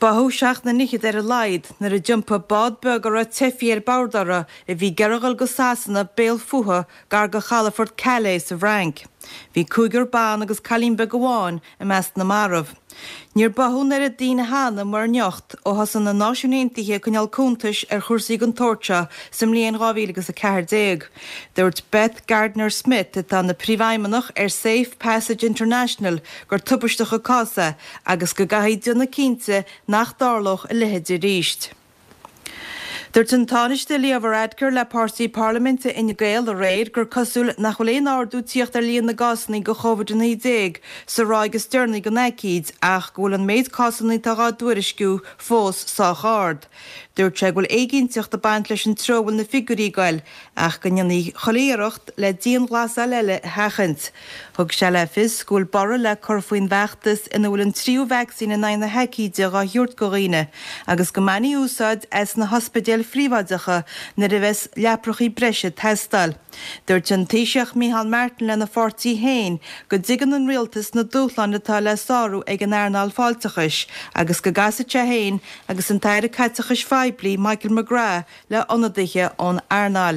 Bahó seach na nichid a laid nar a jumpa badbeg ar a tefi bardara bhí geragal go sasanna béal fuha gar go Chalaford Calais sa rank. Bhí cúigur bán agus calín be goháin I meas na marmh. Níor bahún ar a dtíine hána mar neocht ó hasan na náisiúntaithe chuneal cúntais ar chuirsaí an torcha sa mbliain 2014. Dúirt Beth Gardner Smith tá na príomhaimeanach ar Safe Passage International gur tupaisteach a casa agus go gaithid na cínte nach darloch a lehéidir ríist. Dúirt an táiste Líomhar Edgar le pársaí Parlamente ina Gael a réir gur cosúil nach choléon ardú tíocht ar líon na gasannaí go COVID-19 sa ráigus stearnaí go neicíd ach ghfuil an méid casannaí tá dúirisciú fós sách ard. Dúirt sé ghfuil éiginnteocht a baint leis an trobhfuil na figurí gail ach go nionnaí choléireacht le díon glas a leile hechant. Thug sé le fis gúil bara le corfaoin bheachtas ina bhfuil an tríú vaccín in na heicíide a thuirt go riine agus go manaí úsáid as na hospidéal fríomhaideacha na a bheits leaprochaí breise testal. Dúirt an taoiseach Micheál Martin le na fortaí héin go dtigan an rialtas na dúchlan atá le sáú ag an airnáil fáilteachais agus go gasaite héin agus an taire caiteachais feibli Michael McGrath le ionadaithe ón airnáil.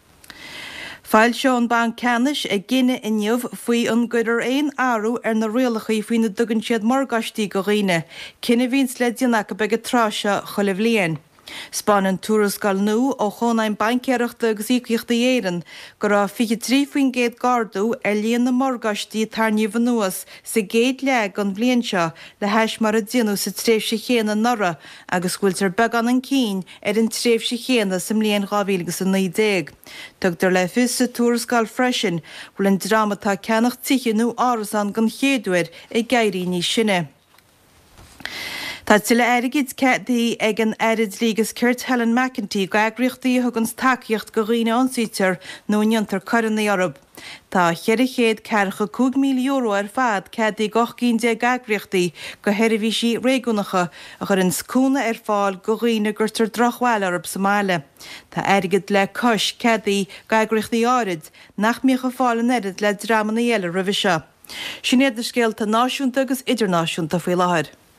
Fáil Seán Bán Canis ag gine inniuh faoi an gcuidir éon áú ar na rialachaí faoin na dugann siad margáistí go riine, cinenne bhíns le dionach be go tráise cholah líon. Spáin an túrascal nó ó chonaim bancéireachta agus íochta dhéann go raibh 23 faoin géad gardú ar líon na margáistí tarníomh nuas sa géad le an bblion seo le heis mar a dionú sa tréimhse chéana nora agus bhfuiltar beag an cín ar an tréimhse chéana sa mblion 2019. Tugtar le fis sa túrascal freisin bhfuil an dramatá ceannach tiche nó árasan gan chéadúir i gairí ní sinne. Tá tuile airigid cedaí ag an airid lígus Kirt Helen McEntee go agriochtaí thugans takeíocht go riine ansítear nó neantar coranna Eorp. Tá cheirichéad cearcha 2 milliún ar fad cedaí gachcín de agriochtaí go heirbhísí réúnacha a chur an scúna ar fáil go riine gurtar drochhhail Eorp Somália. Tá airigid le cos cedaí go agriochtaí árid nach míocha fáil an airid le drama na eile roimhe seo. Sin éidir scéalta náisiúnta agus idirnáisiúnta faoi láthair.